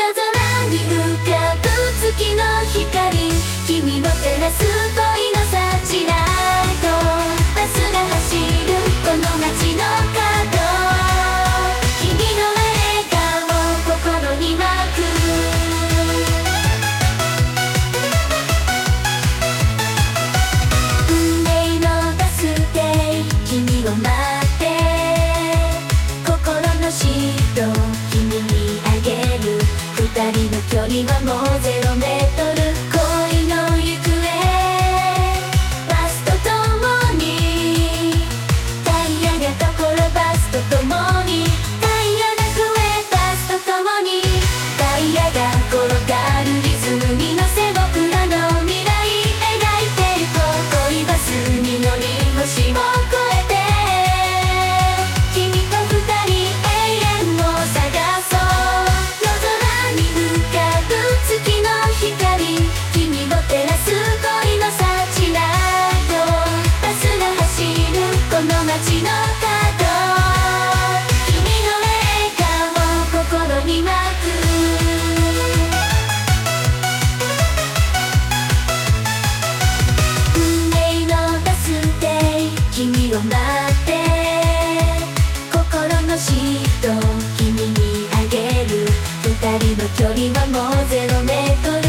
空に浮かぶ月の光、君を照らす恋のサーチライト。バスが走るこの街の角、君の笑顔心に巻く。運命のバス停、君を待って心のシート君にあげる。二人の距離はもう0メートル。恋の行方バスと共に、タイヤが所バスと共に、タイヤが増えバスと共に、タイヤが転がるリズムに乗せ僕らの未来描いてゆこう。恋バスに乗り星を越えて君と二人永遠を探そう。夜空に浮かぶ月の光、君を照らす恋のサーチライト。バスが走るこの街の角、君の笑顔心に巻く。運命のバス停、君を待って心のシート君にあげる。二人の距離はもう0メートル。